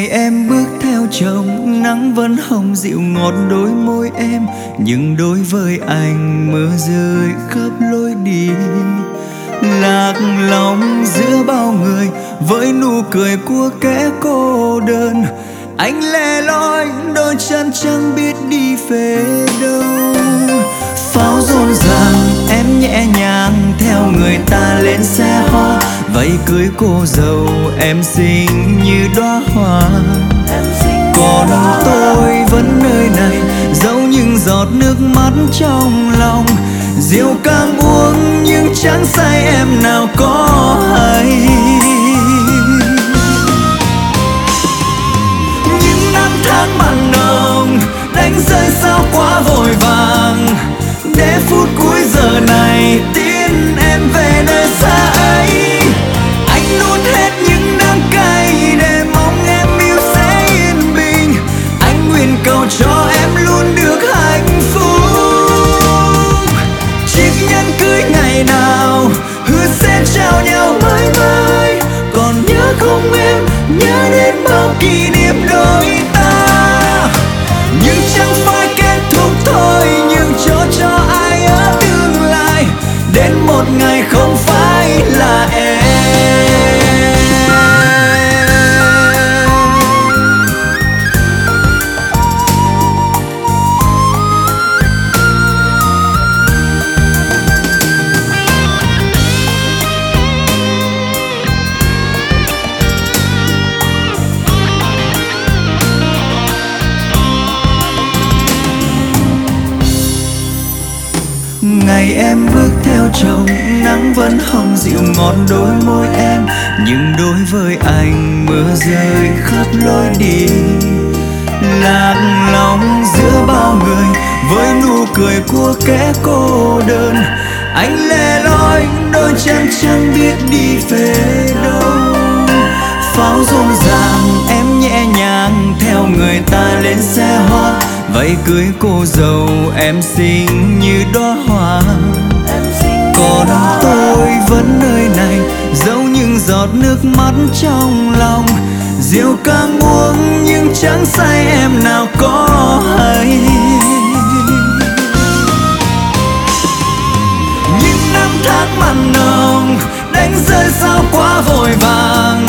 Ngày em bước theo chồng, nắng vẫn hồng dịu ngọt đôi môi em, nhưng đối với anh mưa rơi khắp lối đi. Lạc lòng giữa bao người với nụ cười của kẻ cô đơn, anh lẻ loi đôi chân chẳng biết đi về đâu. Pháo rộn ràng em nhẹ nhàng theo người ta lên xe hoa, váy cưới cô dâu em xinh như đóa hoa. Còn tôi vẫn nơi này giấu những giọt nước mắt trong lòng, rượu càng uống nhưng chẳng say em nào có hay. Những năm tháng mặn nồng đánh rơi sao quá vội vàng, để phút cuối giờ này tin em về nơi xa ấy. Anh nuốt hết những đắng cay để mong em yêu sẽ yên bình, anh nguyện cầu cho em luôn được hạnh phúc. Chiếc nhẫn cưới ngày nào hứa sẽ trao nhau mãi mãi, còn nhớ không em, nhớ đến bao kỷ niệm đôi ta. Nhưng chẳng phải kết thúc thôi, nhưng cho ai ở tương lai, đến một ngày không phải là em. Ngày em bước theo chồng, nắng vẫn hồng dịu ngọt đôi môi em, nhưng đối với anh mưa rơi khắp lối đi. Lạc lòng giữa bao người với nụ cười của kẻ cô đơn, anh lẻ loi đôi chân chẳng biết đi về đâu. Pháo rộn ràng em nhẹ nhàng theo người ta lên xe hoa, váy cưới cô dâu em xinh như đóa hoa. Còn tôi vẫn nơi này giấu những giọt nước mắt trong lòng, rượu càng uống nhưng chẳng say em nào có hay. Những năm tháng mặn nồng đánh rơi sao quá vội vàng,